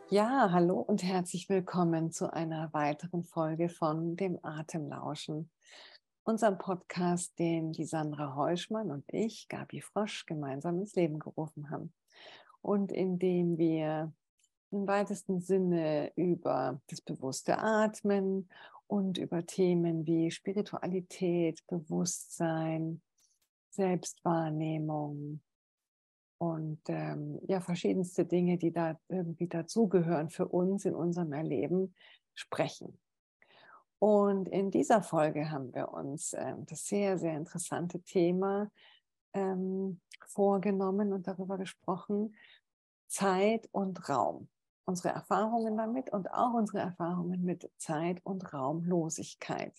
Ja, hallo und herzlich willkommen zu einer weiteren Folge von dem Atemlauschen, unserem Podcast, den die Sandra Heuschmann und ich, Gabi Frosch, gemeinsam ins Leben gerufen haben und in dem wir im weitesten Sinne über das bewusste Atmen und über Themen wie Spiritualität, Bewusstsein, Selbstwahrnehmung und ja, verschiedenste Dinge, die da irgendwie dazugehören für uns in unserem Erleben, sprechen. Und in dieser Folge haben wir uns das sehr, sehr interessante Thema vorgenommen und darüber gesprochen, Zeit und Raum. Unsere Erfahrungen damit und auch unsere Erfahrungen mit Zeit- und Raumlosigkeit.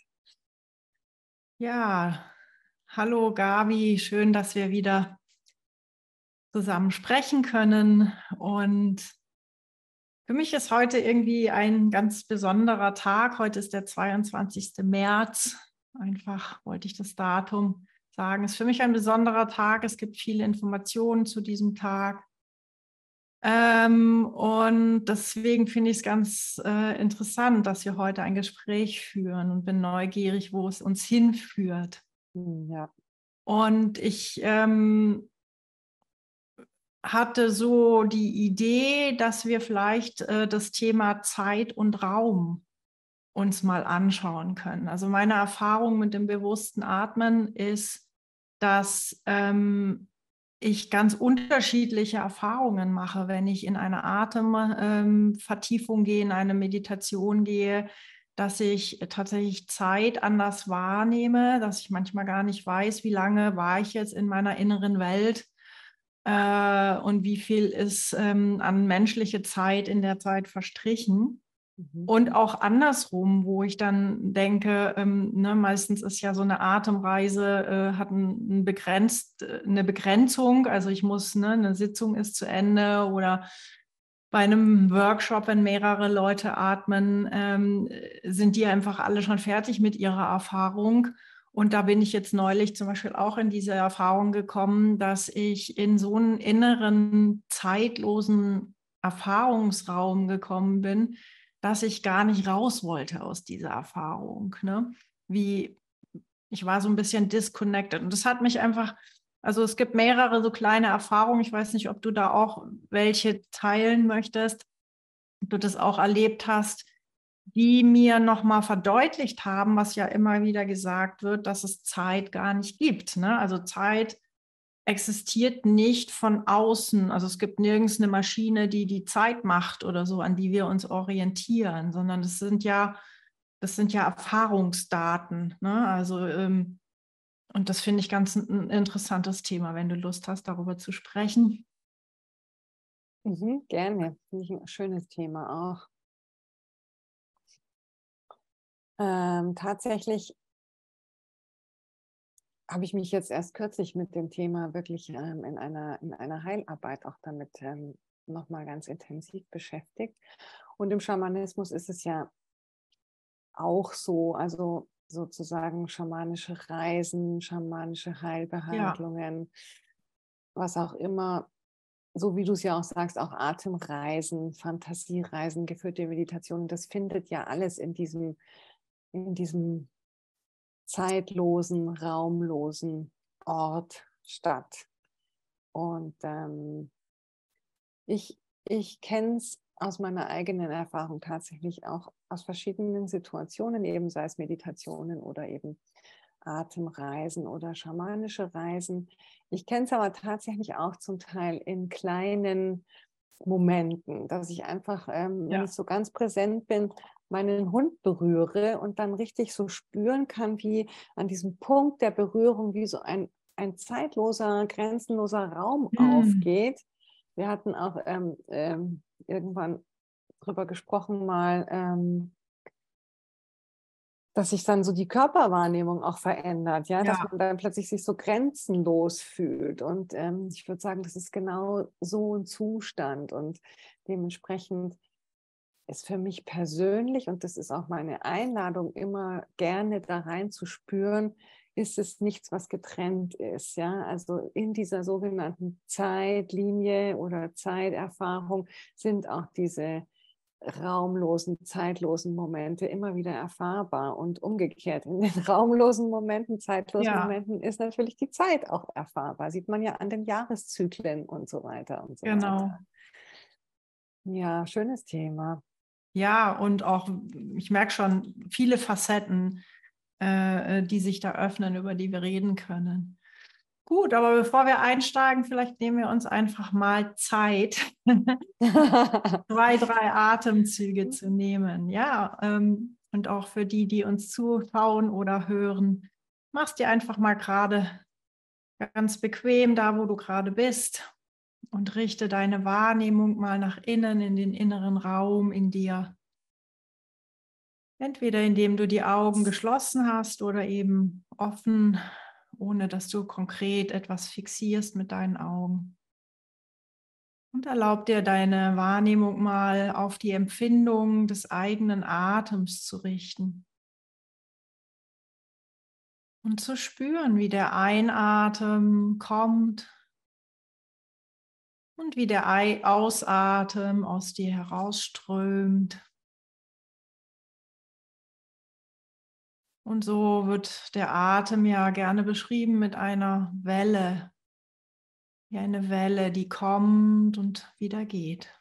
Ja, hallo Gabi, schön, dass wir wieder zusammen sprechen können. Und für mich ist heute irgendwie ein ganz besonderer Tag. Heute ist der 22. März. Einfach wollte ich das Datum sagen. Es ist für mich ein besonderer Tag. Es gibt viele Informationen zu diesem Tag. Und deswegen finde ich es ganz interessant, dass wir heute ein Gespräch führen und bin neugierig, wo es uns hinführt. Ja. Und ich hatte so die Idee, dass wir vielleicht das Thema Zeit und Raum uns mal anschauen können. Also meine Erfahrung mit dem bewussten Atmen ist, dass ich ganz unterschiedliche Erfahrungen mache, wenn ich in eine Atemvertiefung gehe, in eine Meditation gehe, dass ich tatsächlich Zeit anders wahrnehme, dass ich manchmal gar nicht weiß, wie lange war ich jetzt in meiner inneren Welt und wie viel ist an menschliche Zeit in der Zeit verstrichen. Mhm. Und auch andersrum, wo ich dann denke, meistens ist ja so eine Atemreise, hat eine Begrenzung. Also ich muss, eine Sitzung ist zu Ende oder bei einem Workshop, wenn mehrere Leute atmen, sind die einfach alle schon fertig mit ihrer Erfahrung. Und da bin ich jetzt neulich zum Beispiel auch in diese Erfahrung gekommen, dass ich in so einen inneren, zeitlosen Erfahrungsraum gekommen bin, dass ich gar nicht raus wollte aus dieser Erfahrung. Ne? Ich war so ein bisschen disconnected. Und das hat mich einfach, also es gibt mehrere so kleine Erfahrungen. Ich weiß nicht, ob du da auch welche teilen möchtest, ob du das auch erlebt hast, die mir nochmal verdeutlicht haben, was ja immer wieder gesagt wird, dass es Zeit gar nicht gibt. Ne? Also Zeit existiert nicht von außen. Also es gibt nirgends eine Maschine, die die Zeit macht oder so, an die wir uns orientieren, sondern das sind ja Erfahrungsdaten. Ne? Also und das finde ich ganz ein interessantes Thema, wenn du Lust hast, darüber zu sprechen. Mhm, gerne, finde ich ein schönes Thema auch. Tatsächlich habe ich mich jetzt erst kürzlich mit dem Thema wirklich in einer Heilarbeit auch damit nochmal ganz intensiv beschäftigt. Und im Schamanismus ist es ja auch so, also sozusagen schamanische Reisen, schamanische Ja, Heilbehandlungen, was auch immer, so wie du es ja auch sagst, auch Atemreisen, Fantasiereisen, geführte Meditationen, das findet ja alles in diesem zeitlosen, raumlosen Ort statt. Und ich kenne es aus meiner eigenen Erfahrung tatsächlich auch aus verschiedenen Situationen, eben sei es Meditationen oder eben Atemreisen oder schamanische Reisen. Ich kenne es aber tatsächlich auch zum Teil in kleinen Momenten, dass ich einfach, wenn ja, ich so ganz präsent bin, meinen Hund berühre und dann richtig so spüren kann, wie an diesem Punkt der Berührung, wie so ein zeitloser, grenzenloser Raum hm. aufgeht. Wir hatten auch irgendwann drüber gesprochen mal, dass sich dann so die Körperwahrnehmung auch verändert, ja, dass man Ja, dann plötzlich sich so grenzenlos fühlt. Und ich würde sagen, das ist genau so ein Zustand. Und dementsprechend ist für mich persönlich, und das ist auch meine Einladung, immer gerne da rein zu spüren, ist es nichts, was getrennt ist. Ja? Also in dieser sogenannten Zeitlinie oder Zeiterfahrung sind auch diese raumlosen, zeitlosen Momente immer wieder erfahrbar und umgekehrt. In den raumlosen Momenten, zeitlosen Ja, Momenten ist natürlich die Zeit auch erfahrbar. Sieht man ja an den Jahreszyklen und so weiter und so weiter. genau. Ja, schönes Thema. Ja, und auch, ich merke schon, viele Facetten, die sich da öffnen, über die wir reden können. Gut, aber bevor wir einsteigen, vielleicht nehmen wir uns einfach mal Zeit, 2, 3 Atemzüge zu nehmen. Ja, und auch für die, die uns zuschauen oder hören, mach's dir einfach mal gerade ganz bequem da, wo du gerade bist und richte deine Wahrnehmung mal nach innen, in den inneren Raum in dir. Entweder indem du die Augen geschlossen hast oder eben offen, ohne dass du konkret etwas fixierst mit deinen Augen. Und erlaub dir deine Wahrnehmung mal auf die Empfindung des eigenen Atems zu richten. Und zu spüren, wie der Einatmen kommt und wie der Ausatmen aus dir herausströmt. Und so wird der Atem ja gerne beschrieben mit einer Welle. Wie eine Welle, die kommt und wieder geht.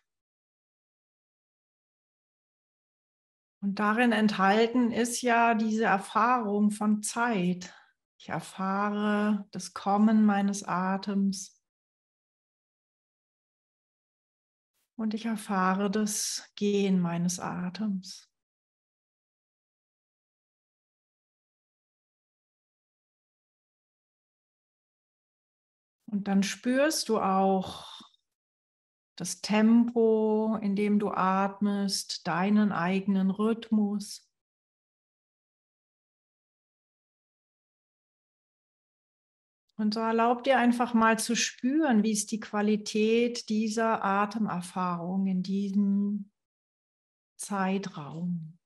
Und darin enthalten ist ja diese Erfahrung von Zeit. Ich erfahre das Kommen meines Atems und ich erfahre das Gehen meines Atems. Und dann spürst du auch das Tempo, in dem du atmest, deinen eigenen Rhythmus. Und so erlaub dir einfach mal zu spüren, wie ist die Qualität dieser Atemerfahrung in diesem Zeitraum.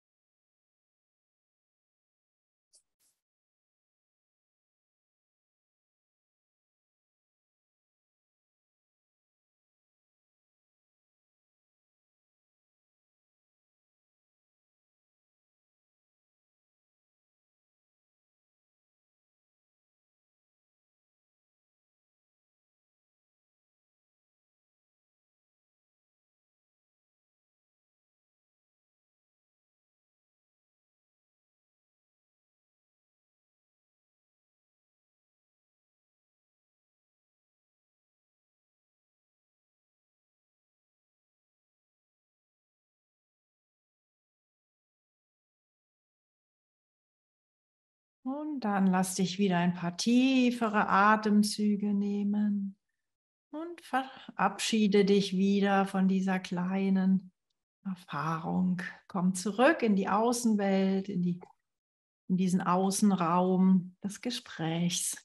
Und dann lass dich wieder ein paar tiefere Atemzüge nehmen und verabschiede dich wieder von dieser kleinen Erfahrung. Komm zurück in die Außenwelt, in diesen Außenraum des Gesprächs.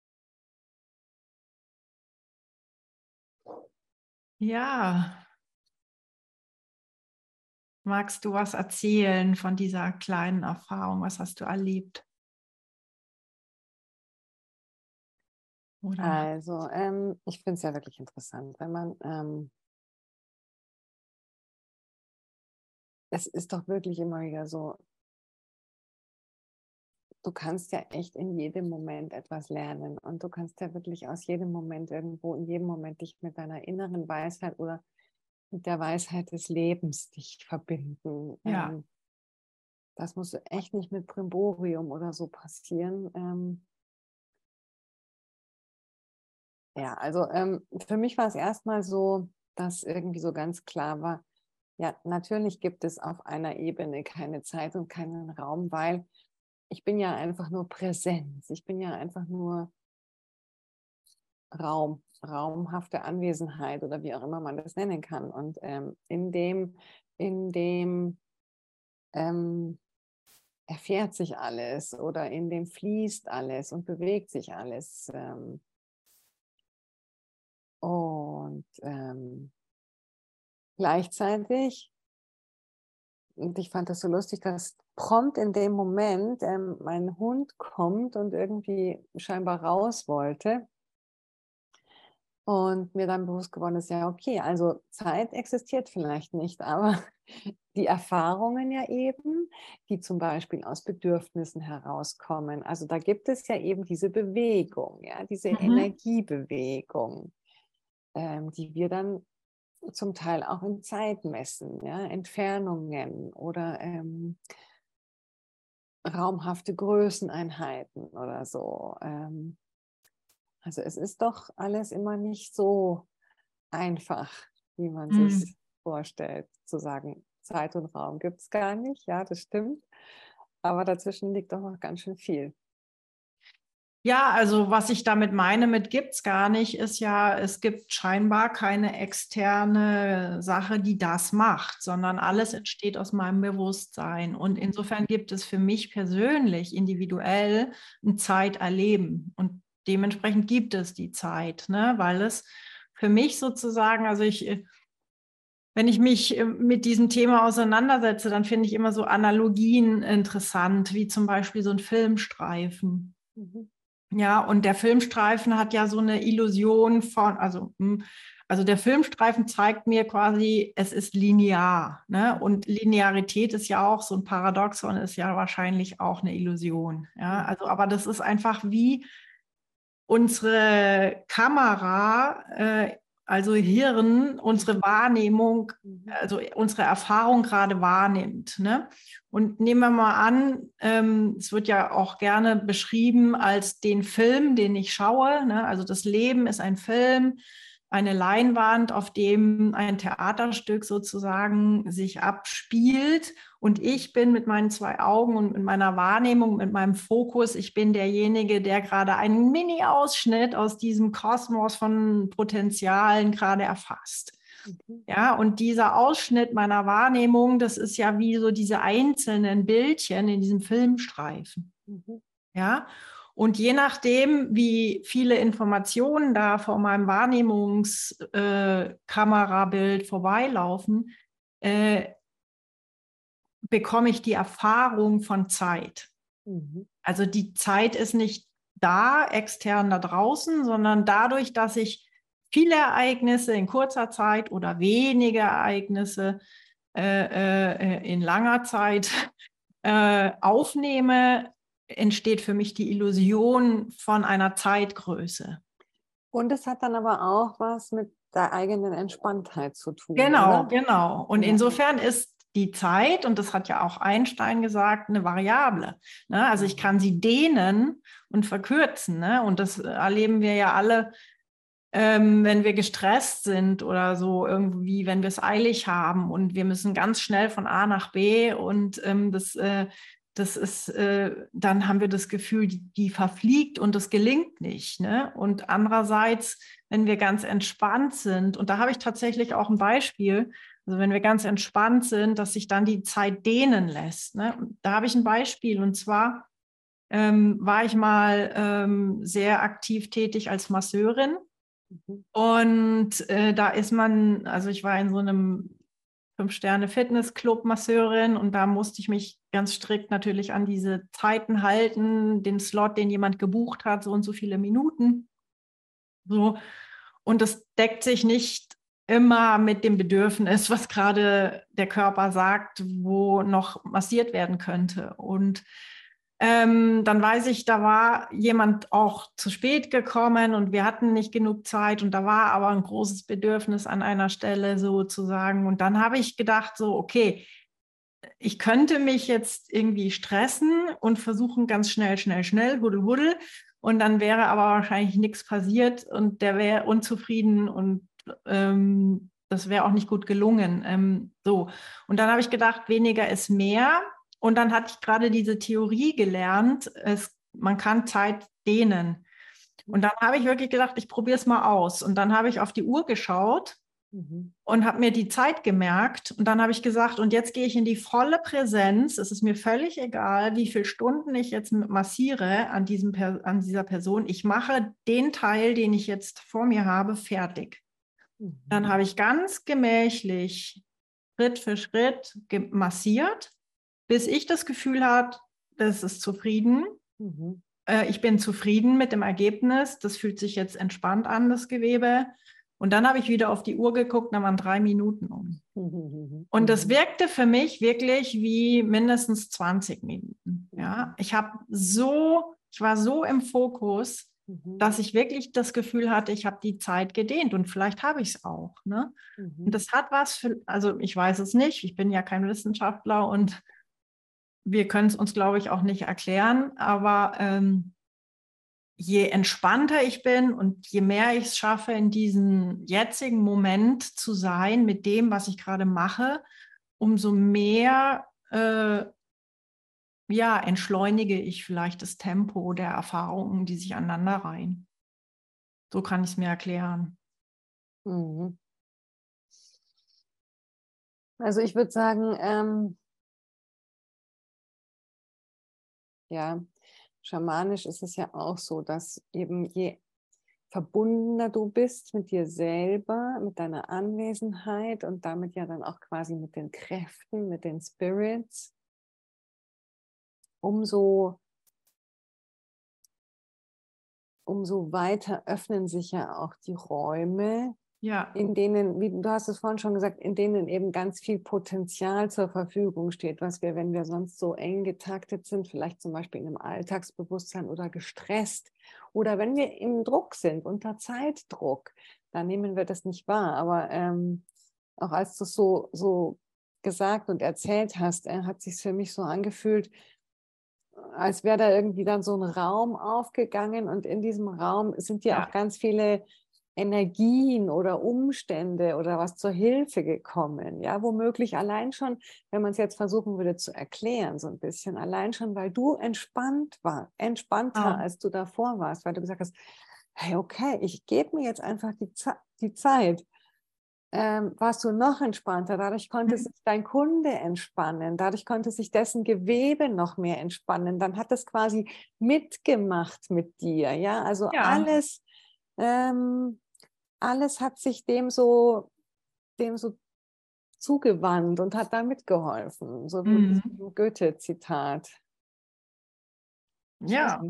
Ja, magst du was erzählen von dieser kleinen Erfahrung? Was hast du erlebt? Oder? Also, ich finde es ja wirklich interessant, wenn man, es ist doch wirklich immer wieder so, du kannst ja echt in jedem Moment etwas lernen und du kannst ja wirklich aus jedem Moment irgendwo, in jedem Moment dich mit deiner inneren Weisheit oder mit der Weisheit des Lebens dich verbinden. Ja, Das muss echt nicht mit Brimborium oder so passieren. Ja, also für mich war es erstmal so, dass irgendwie so ganz klar war, ja, natürlich gibt es auf einer Ebene keine Zeit und keinen Raum, weil ich bin ja einfach nur Präsenz. Ich bin ja einfach nur raumhafte Anwesenheit oder wie auch immer man das nennen kann. Und in dem ähm, erfährt sich alles oder in dem fließt alles und bewegt sich alles. Und gleichzeitig, und ich fand das so lustig, dass prompt in dem Moment mein Hund kommt und irgendwie scheinbar raus wollte. Und mir dann bewusst geworden ist, ja, okay, also Zeit existiert vielleicht nicht, aber die Erfahrungen ja eben, die zum Beispiel aus Bedürfnissen herauskommen. Also da gibt es ja eben diese Bewegung, ja, diese Energiebewegung, die wir dann zum Teil auch in Zeit messen, ja, Entfernungen oder raumhafte Größeneinheiten oder so. Also es ist doch alles immer nicht so einfach, wie man Mhm. sich vorstellt, zu sagen, Zeit und Raum gibt es gar nicht. Ja, das stimmt. Aber dazwischen liegt doch noch ganz schön viel. Ja, also was ich damit meine, mit gibt's gar nicht, ist ja, es gibt scheinbar keine externe Sache, die das macht, sondern alles entsteht aus meinem Bewusstsein. Und insofern gibt es für mich persönlich, individuell, ein Zeiterleben. Und dementsprechend gibt es die Zeit, ne? Weil es für mich sozusagen, also wenn ich mich mit diesem Thema auseinandersetze, dann finde ich immer so Analogien interessant, wie zum Beispiel so ein Filmstreifen. Mhm. Ja, und der Filmstreifen hat ja so eine Illusion von, also der Filmstreifen zeigt mir quasi, es ist linear, ne? Und Linearität ist ja auch so ein Paradoxon, ist ja wahrscheinlich auch eine Illusion. Ja, also, aber das ist einfach wie unsere Kamera, also Hirn, unsere Wahrnehmung, also unsere Erfahrung gerade wahrnimmt. Ne? Und nehmen wir mal an, es wird ja auch gerne beschrieben als den Film, den ich schaue. Ne? Also das Leben ist ein Film, eine Leinwand, auf dem ein Theaterstück sozusagen sich abspielt. Und ich bin mit meinen 2 Augen und mit meiner Wahrnehmung, mit meinem Fokus, ich bin derjenige, der gerade einen Mini-Ausschnitt aus diesem Kosmos von Potenzialen gerade erfasst. Mhm. Ja, und dieser Ausschnitt meiner Wahrnehmung, das ist ja wie so diese einzelnen Bildchen in diesem Filmstreifen. Mhm. Ja, und je nachdem, wie viele Informationen da vor meinem Wahrnehmungskamerabild vorbeilaufen, bekomme ich die Erfahrung von Zeit. Mhm. Also die Zeit ist nicht da, extern da draußen, sondern dadurch, dass ich viele Ereignisse in kurzer Zeit oder wenige Ereignisse in langer Zeit aufnehme, entsteht für mich die Illusion von einer Zeitgröße. Und es hat dann aber auch was mit der eigenen Entspanntheit zu tun, Genau, oder? genau. Und Ja. insofern ist die Zeit, und das hat ja auch Einstein gesagt, eine Variable. Ne? Also ich kann sie dehnen und verkürzen. Ne? Und das erleben wir ja alle, wenn wir gestresst sind oder so irgendwie, wenn wir es eilig haben und wir müssen ganz schnell von A nach B und das ist, dann haben wir das Gefühl, die verfliegt und das gelingt nicht. Ne? Und andererseits, wenn wir ganz entspannt sind, und da habe ich tatsächlich auch ein Beispiel, also wenn wir ganz entspannt sind, dass sich dann die Zeit dehnen lässt. Ne? Da habe ich ein Beispiel, und zwar war ich mal sehr aktiv tätig als Masseurin. Mhm. Und da ist man, also ich war in so einem 5-Sterne-Fitnessclub Masseurin, und da musste ich mich ganz strikt natürlich an diese Zeiten halten, den Slot, den jemand gebucht hat, so und so viele Minuten. So. Und das deckt sich nicht immer mit dem Bedürfnis, was gerade der Körper sagt, wo noch massiert werden könnte. Und dann weiß ich, da war jemand auch zu spät gekommen und wir hatten nicht genug Zeit, und da war aber ein großes Bedürfnis an einer Stelle sozusagen. Und dann habe ich gedacht, so, okay, ich könnte mich jetzt irgendwie stressen und versuchen, ganz schnell, huddel, huddel. Und dann wäre aber wahrscheinlich nichts passiert und der wäre unzufrieden, und das wäre auch nicht gut gelungen. So. Und dann habe ich gedacht, weniger ist mehr. Und dann hatte ich gerade diese Theorie gelernt, man kann Zeit dehnen. Und dann habe ich wirklich gedacht, ich probiere es mal aus. Und dann habe ich auf die Uhr geschaut Mhm. und habe mir die Zeit gemerkt. Und dann habe ich gesagt, und jetzt gehe ich in die volle Präsenz. Es ist mir völlig egal, wie viele Stunden ich jetzt massiere an dieser Person. Ich mache den Teil, den ich jetzt vor mir habe, fertig. Mhm. Dann habe ich ganz gemächlich Schritt für Schritt massiert, bis ich das Gefühl hatte, das ist zufrieden. Mhm. ich bin zufrieden mit dem Ergebnis, das fühlt sich jetzt entspannt an, das Gewebe. Und dann habe ich wieder auf die Uhr geguckt, dann waren 3 Minuten um. Und das wirkte für mich wirklich wie mindestens 20 Minuten. Ja? Ich war so im Fokus, dass ich wirklich das Gefühl hatte, ich habe die Zeit gedehnt und vielleicht habe ich es auch. Ne? Und das hat was also ich weiß es nicht, ich bin ja kein Wissenschaftler und wir können es uns, glaube ich, auch nicht erklären, aber je entspannter ich bin und je mehr ich es schaffe, in diesem jetzigen Moment zu sein mit dem, was ich gerade mache, umso mehr entschleunige ich vielleicht das Tempo der Erfahrungen, die sich aneinanderreihen. So kann ich es mir erklären. Also ich würde sagen, ja, schamanisch ist es ja auch so, dass eben je verbundener du bist mit dir selber, mit deiner Anwesenheit und damit ja dann auch quasi mit den Kräften, mit den Spirits, umso weiter öffnen sich ja auch die Räume, in denen, wie du hast es vorhin schon gesagt, in denen eben ganz viel Potenzial zur Verfügung steht, was wir, wenn wir sonst so eng getaktet sind, vielleicht zum Beispiel in einem Alltagsbewusstsein oder gestresst oder wenn wir im Druck sind, unter Zeitdruck, dann nehmen wir das nicht wahr. Aber auch als du es so gesagt und erzählt hast, hat es sich für mich so angefühlt, als wäre da irgendwie dann so ein Raum aufgegangen und in diesem Raum sind dir auch ganz viele Energien oder Umstände oder was zur Hilfe gekommen. Ja, womöglich allein schon, wenn man es jetzt versuchen würde zu erklären, so ein bisschen, allein schon, weil du entspannter als du davor warst, weil du gesagt hast, hey, okay, ich gebe mir jetzt einfach die Zeit. Warst du noch entspannter. Dadurch konnte sich dein Kunde entspannen. Dadurch konnte sich dessen Gewebe noch mehr entspannen. Dann hat es quasi mitgemacht mit dir. Ja, also alles hat sich dem so zugewandt und hat da mitgeholfen. So wie ein Goethe-Zitat. Ja,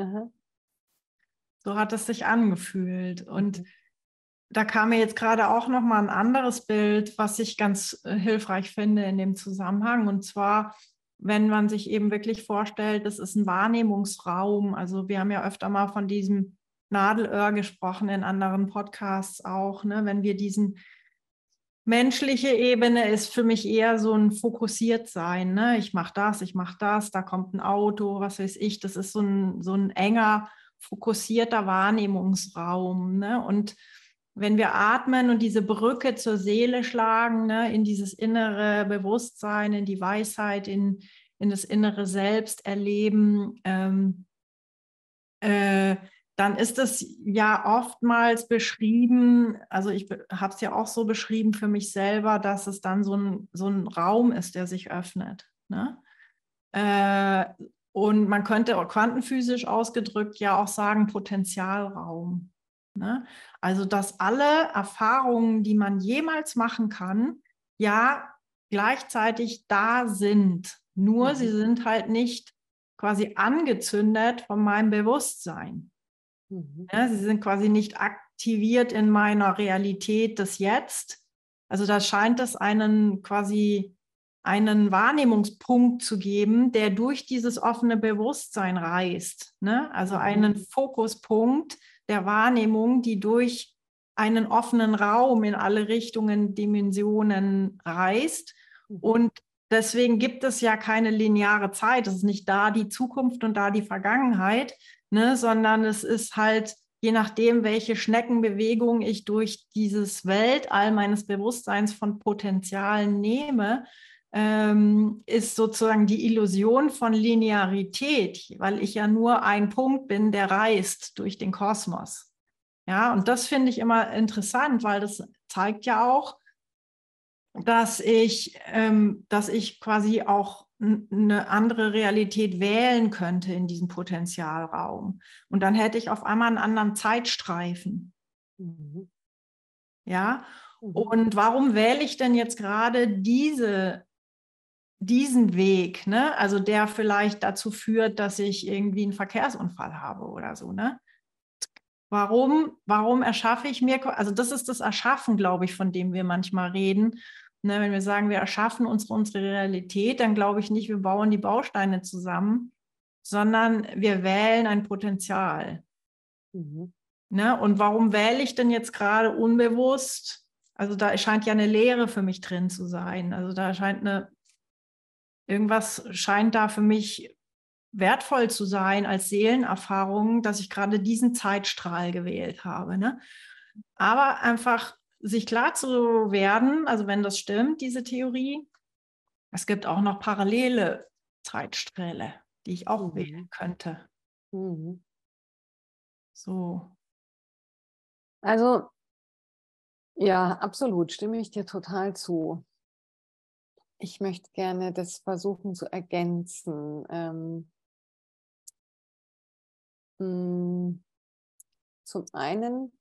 so hat es sich angefühlt. Und da kam mir jetzt gerade auch noch mal ein anderes Bild, was ich ganz hilfreich finde in dem Zusammenhang. Und zwar, wenn man sich eben wirklich vorstellt, das ist ein Wahrnehmungsraum. Also wir haben ja öfter mal von diesem Nadelöhr gesprochen in anderen Podcasts auch. Ne? Wenn wir menschliche Ebene ist für mich eher so ein Fokussiertsein. Ne? Ich mache das, da kommt ein Auto, was weiß ich. Das ist so ein enger, fokussierter Wahrnehmungsraum. Ne? Und wenn wir atmen und diese Brücke zur Seele schlagen, ne, in dieses innere Bewusstsein, in die Weisheit, in das innere Selbst erleben, dann ist das ja oftmals beschrieben, also ich habe es ja auch so beschrieben für mich selber, dass es dann so ein Raum ist, der sich öffnet. Ne? Und man könnte quantenphysisch ausgedrückt ja auch sagen Potenzialraum. Ne? Also dass alle Erfahrungen, die man jemals machen kann, ja gleichzeitig da sind. Nur sie sind halt nicht quasi angezündet von meinem Bewusstsein. Ja, sie sind quasi nicht aktiviert in meiner Realität des Jetzt. Also da scheint es einen Wahrnehmungspunkt zu geben, der durch dieses offene Bewusstsein reist. Ne? Also einen Fokuspunkt der Wahrnehmung, die durch einen offenen Raum in alle Richtungen, Dimensionen reist. Und deswegen gibt es ja keine lineare Zeit. Es ist nicht da die Zukunft und da die Vergangenheit, ne? Sondern es ist halt, je nachdem, welche Schneckenbewegung ich durch dieses Weltall meines Bewusstseins von Potenzialen nehme, ist sozusagen die Illusion von Linearität, weil ich ja nur ein Punkt bin, der reist durch den Kosmos. Ja, und das finde ich immer interessant, weil das zeigt ja auch, dass ich quasi auch eine andere Realität wählen könnte in diesem Potenzialraum. Und dann hätte ich auf einmal einen anderen Zeitstreifen. Ja, und warum wähle ich denn jetzt gerade diese diesen Weg, ne? Also der vielleicht dazu führt, dass ich irgendwie einen Verkehrsunfall habe oder so, ne? Warum erschaffe ich mir, also das ist das Erschaffen, glaube ich, von dem wir manchmal reden. Ne, wenn wir sagen, wir erschaffen unsere Realität, dann glaube ich nicht, wir bauen die Bausteine zusammen, sondern wir wählen ein Potenzial. Mhm. Ne? Und warum wähle ich denn jetzt gerade unbewusst? Also da scheint ja eine Leere für mich drin zu sein. Also da irgendwas scheint da für mich wertvoll zu sein als Seelenerfahrung, dass ich gerade diesen Zeitstrahl gewählt habe. Ne? Aber einfach sich klar zu werden, also wenn das stimmt, diese Theorie, es gibt auch noch parallele Zeitsträhle, die ich auch wählen Mhm. könnte. Mhm. So. Also ja, absolut, stimme ich dir total zu. Ich möchte gerne das versuchen zu ergänzen. Zum einen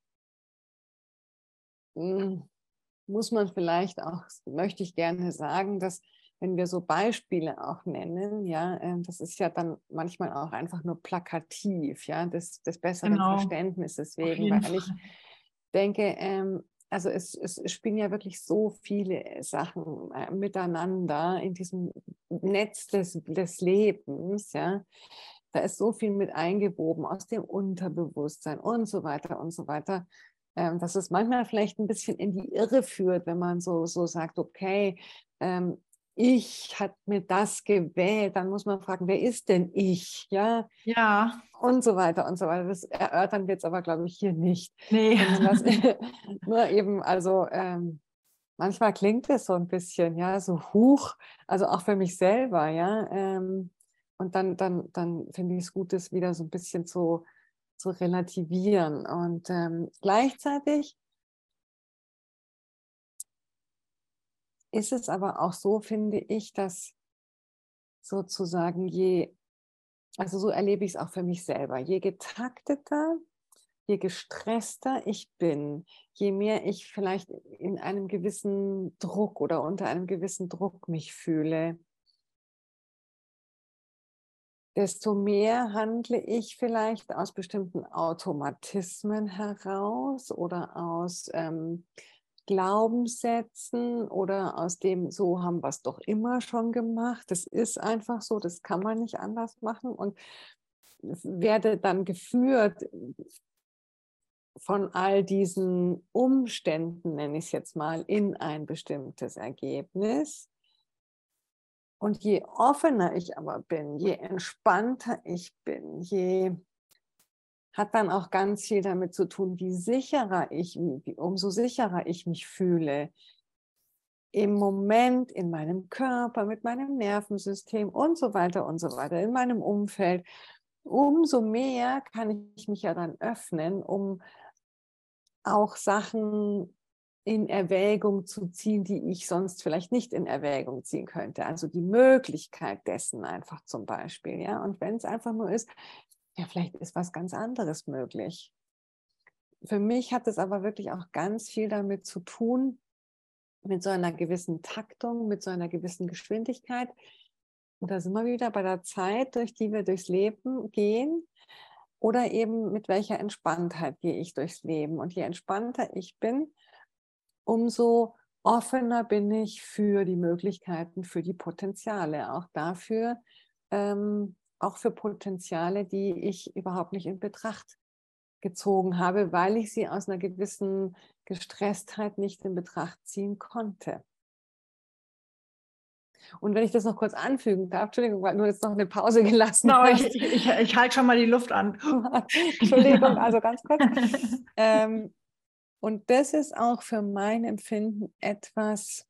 mh, muss man vielleicht auch, möchte ich gerne sagen, dass wenn wir so Beispiele auch nennen, ja, das ist ja dann manchmal auch einfach nur plakativ, ja, des besseren Genau, Verständnisses auf wegen, jeden weil ich Fall. denke, also es spielen ja wirklich so viele Sachen miteinander in diesem Netz des Lebens, ja. Da ist so viel mit eingewoben aus dem Unterbewusstsein und so weiter und so weiter, dass es manchmal vielleicht ein bisschen in die Irre führt, wenn man so sagt, okay, ich habe mir das gewählt, dann muss man fragen, wer ist denn ich, ja, Ja, und so weiter und so weiter. Das erörtern wir jetzt aber, glaube ich, hier nicht, nee. sondern das nur eben, also manchmal klingt es so ein bisschen, ja, so huch, also auch für mich selber, ja, und dann finde ich es gut, das wieder so ein bisschen zu relativieren und gleichzeitig ist es aber auch so, finde ich, dass sozusagen also so erlebe ich es auch für mich selber, je getakteter, je gestresster ich bin, je mehr ich vielleicht in einem gewissen Druck oder unter einem gewissen Druck mich fühle, desto mehr handle ich vielleicht aus bestimmten Automatismen heraus oder aus Glaubenssätzen oder aus dem, so haben wir es doch immer schon gemacht. Das ist einfach so, das kann man nicht anders machen und werde dann geführt von all diesen Umständen, nenne ich es jetzt mal, in ein bestimmtes Ergebnis. Und je offener ich aber bin, je entspannter ich bin, hat dann auch ganz viel damit zu tun, umso sicherer ich mich fühle im Moment, in meinem Körper, mit meinem Nervensystem und so weiter, in meinem Umfeld. Umso mehr kann ich mich ja dann öffnen, um auch Sachen in Erwägung zu ziehen, die ich sonst vielleicht nicht in Erwägung ziehen könnte. Also die Möglichkeit dessen einfach zum Beispiel. Ja? Und wenn es einfach nur ist, ja, vielleicht ist was ganz anderes möglich. Für mich hat es aber wirklich auch ganz viel damit zu tun, mit so einer gewissen Taktung, mit so einer gewissen Geschwindigkeit. Und da sind wir wieder bei der Zeit, durch die wir durchs Leben gehen. Oder eben mit welcher Entspanntheit gehe ich durchs Leben. Und je entspannter ich bin, umso offener bin ich für die Möglichkeiten, für die Potenziale. Auch dafür, auch für Potenziale, die ich überhaupt nicht in Betracht gezogen habe, weil ich sie aus einer gewissen Gestresstheit nicht in Betracht ziehen konnte. Und wenn ich das noch kurz anfügen darf, Entschuldigung, weil du jetzt noch eine Pause gelassen Genau, hast. ich halte schon mal die Luft an. Entschuldigung, also ganz kurz. Und das ist auch für mein Empfinden etwas,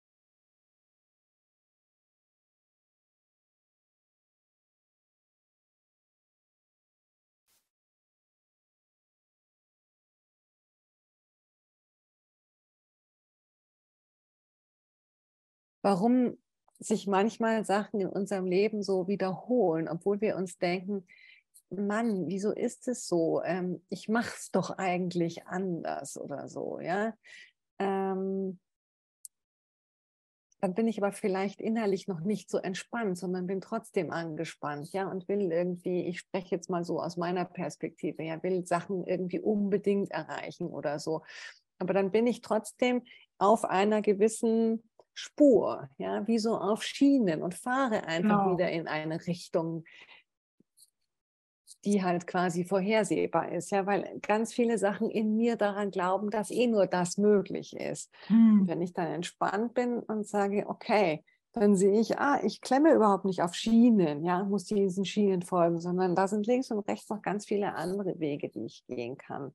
warum sich manchmal Sachen in unserem Leben so wiederholen, obwohl wir uns denken, Mann, wieso ist es so? Ich mache es doch eigentlich anders oder so, ja. dann bin ich aber vielleicht innerlich noch nicht so entspannt, sondern bin trotzdem angespannt, ja, und will irgendwie, ich spreche jetzt mal so aus meiner Perspektive, ja, will Sachen irgendwie unbedingt erreichen oder so. Aber dann bin ich trotzdem auf einer gewissen Spur, ja, wie so auf Schienen und fahre einfach Genau. wieder in eine Richtung, die halt quasi vorhersehbar ist, ja, weil ganz viele Sachen in mir daran glauben, dass eh nur das möglich ist. Und wenn ich dann entspannt bin und sage, okay, dann sehe ich, ich klemme überhaupt nicht auf Schienen, ja, muss diesen Schienen folgen, sondern da sind links und rechts noch ganz viele andere Wege, die ich gehen kann.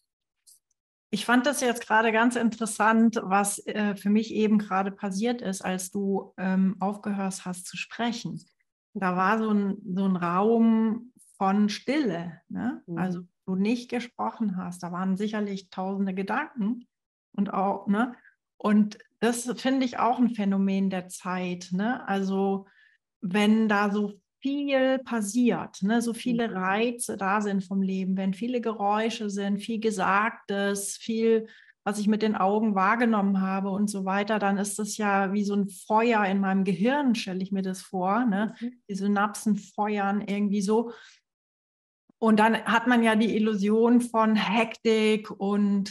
Ich fand das jetzt gerade ganz interessant, was für mich eben gerade passiert ist, als du aufgehört hast zu sprechen. Da war so ein Raum von Stille, ne? Also du nicht gesprochen hast. Da waren sicherlich tausende Gedanken und auch, ne? Und das finde ich auch ein Phänomen der Zeit, ne? Also wenn da so viel passiert, ne, so viele Reize da sind vom Leben, wenn viele Geräusche sind, viel Gesagtes, viel, was ich mit den Augen wahrgenommen habe und so weiter, dann ist das ja wie so ein Feuer in meinem Gehirn, stelle ich mir das vor, ne? Die Synapsen feuern irgendwie so. Und dann hat man ja die Illusion von Hektik und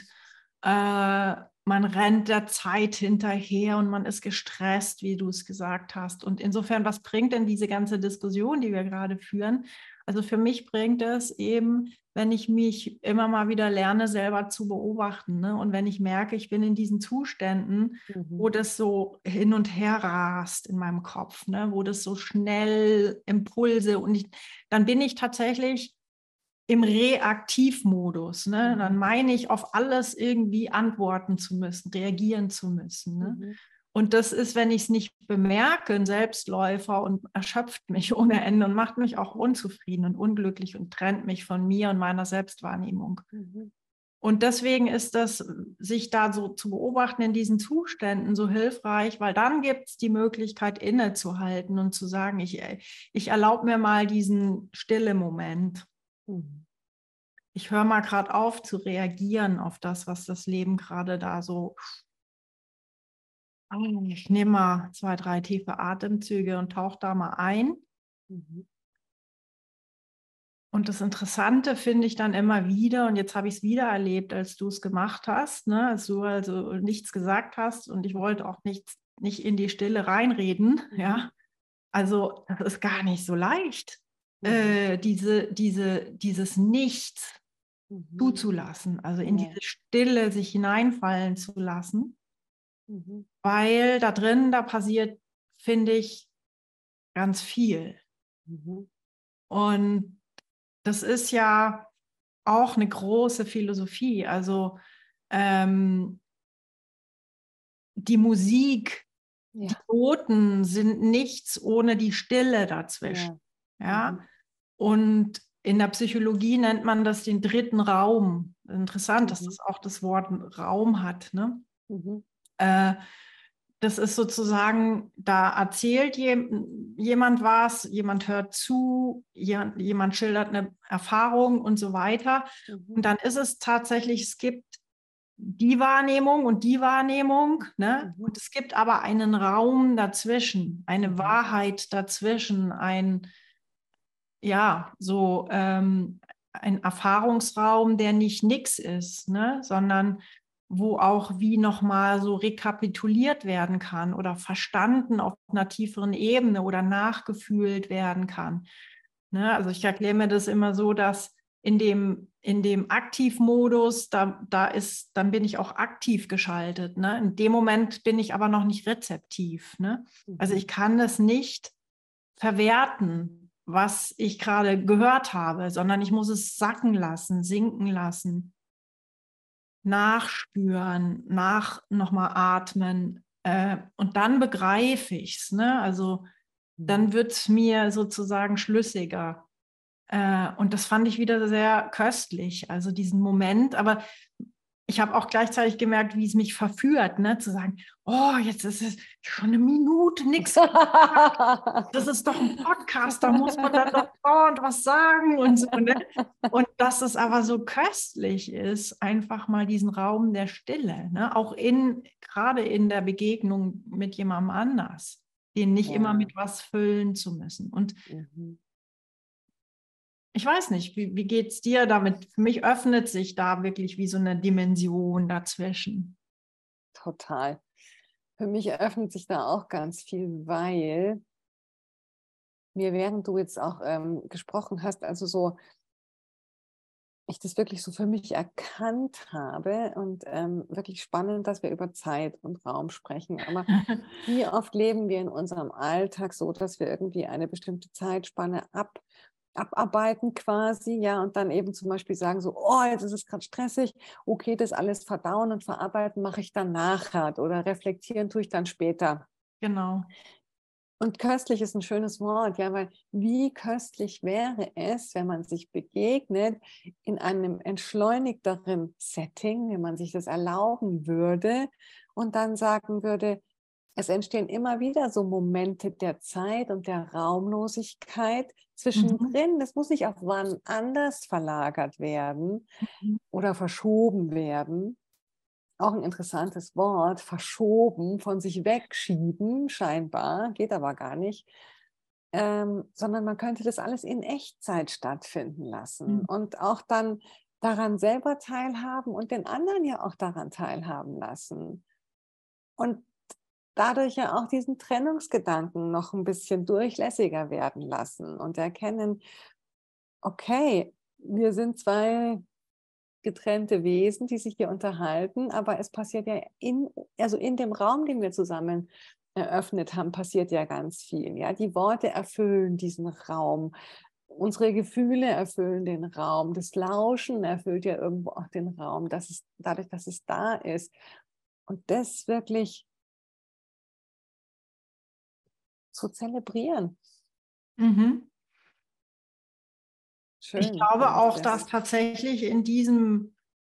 man rennt der Zeit hinterher und man ist gestresst, wie du es gesagt hast. Und insofern, was bringt denn diese ganze Diskussion, die wir gerade führen? Also für mich bringt es eben, wenn ich mich immer mal wieder lerne, selber zu beobachten, ne? Und wenn ich merke, ich bin in diesen Zuständen, wo das so hin und her rast in meinem Kopf, ne? Wo das so schnell Impulse und dann bin ich tatsächlich im Reaktivmodus, ne? Dann meine ich, auf alles irgendwie antworten zu müssen, reagieren zu müssen. Ne? Und das ist, wenn ich es nicht bemerke, ein Selbstläufer und erschöpft mich ohne Ende und macht mich auch unzufrieden und unglücklich und trennt mich von mir und meiner Selbstwahrnehmung. Und deswegen ist das, sich da so zu beobachten in diesen Zuständen so hilfreich, weil dann gibt es die Möglichkeit, innezuhalten und zu sagen, ich erlaube mir mal diesen stille Moment. Ich höre mal gerade auf zu reagieren auf das, was das Leben gerade da so. Ich nehme mal 2, 3 tiefe Atemzüge und tauche da mal ein. Und das Interessante finde ich dann immer wieder, und jetzt habe ich es wieder erlebt, als du es gemacht hast, ne? Als du also nichts gesagt hast und ich wollte auch nicht in die Stille reinreden. Ja? Also das ist gar nicht so leicht, dieses Nichts zuzulassen, also in diese Stille sich hineinfallen zu lassen, weil da drin, da passiert, finde ich, ganz viel. Und das ist ja auch eine große Philosophie, also die Musik, die Noten sind nichts ohne die Stille dazwischen. Ja? Und in der Psychologie nennt man das den dritten Raum. Interessant, dass das auch das Wort Raum hat. Ne? Das ist sozusagen, da erzählt jemand was, jemand hört zu, jemand schildert eine Erfahrung und so weiter. Und dann ist es tatsächlich, es gibt die Wahrnehmung und die Wahrnehmung, ne? Und es gibt aber einen Raum dazwischen, eine Wahrheit dazwischen, ein Erfahrungsraum, der nicht nix ist, ne? Sondern wo auch wie nochmal so rekapituliert werden kann oder verstanden auf einer tieferen Ebene oder nachgefühlt werden kann. Ne? Also ich erkläre mir das immer so, dass in dem Aktivmodus, dann bin ich auch aktiv geschaltet. Ne? In dem Moment bin ich aber noch nicht rezeptiv. Ne? Also ich kann das nicht verwerten, was ich gerade gehört habe, sondern ich muss es sacken lassen, sinken lassen, nachspüren, nochmal atmen und dann begreife ich es. Ne? Also dann wird es mir sozusagen schlüssiger. Und das fand ich wieder sehr köstlich, also diesen Moment. Aber ich habe auch gleichzeitig gemerkt, wie es mich verführt, ne, zu sagen, oh, jetzt ist es schon eine Minute, nichts. Das ist doch ein Podcast, da muss man dann doch und was sagen und so, ne? Und dass es aber so köstlich ist, einfach mal diesen Raum der Stille, ne? Auch gerade in der Begegnung mit jemandem anders, den nicht immer mit was füllen zu müssen. Und ich weiß nicht, wie geht es dir damit? Für mich öffnet sich da wirklich wie so eine Dimension dazwischen. Total. Für mich öffnet sich da auch ganz viel, weil mir, während du jetzt auch gesprochen hast, also so, ich das wirklich so für mich erkannt habe und wirklich spannend, dass wir über Zeit und Raum sprechen. Aber wie oft leben wir in unserem Alltag so, dass wir irgendwie eine bestimmte Zeitspanne abarbeiten quasi, ja, und dann eben zum Beispiel sagen so, oh, jetzt ist es gerade stressig, okay, das alles verdauen und verarbeiten mache ich dann nachher oder reflektieren tue ich dann später. Genau. Und köstlich ist ein schönes Wort, ja, weil wie köstlich wäre es, wenn man sich begegnet in einem entschleunigteren Setting, wenn man sich das erlauben würde und dann sagen würde, es entstehen immer wieder so Momente der Zeit und der Raumlosigkeit zwischendrin. Das muss nicht auf wann anders verlagert werden oder verschoben werden. Auch ein interessantes Wort, verschoben, von sich wegschieben, scheinbar, geht aber gar nicht, sondern man könnte das alles in Echtzeit stattfinden lassen und auch dann daran selber teilhaben und den anderen ja auch daran teilhaben lassen. Und dadurch ja auch diesen Trennungsgedanken noch ein bisschen durchlässiger werden lassen und erkennen, okay, wir sind zwei getrennte Wesen, die sich hier unterhalten, aber es passiert ja also in dem Raum, den wir zusammen eröffnet haben, passiert ja ganz viel. Ja? Die Worte erfüllen diesen Raum, unsere Gefühle erfüllen den Raum, das Lauschen erfüllt ja irgendwo auch den Raum, dadurch, dass es da ist. Und das wirklich zu zelebrieren. Schön. Ich glaube auch, dass tatsächlich in diesem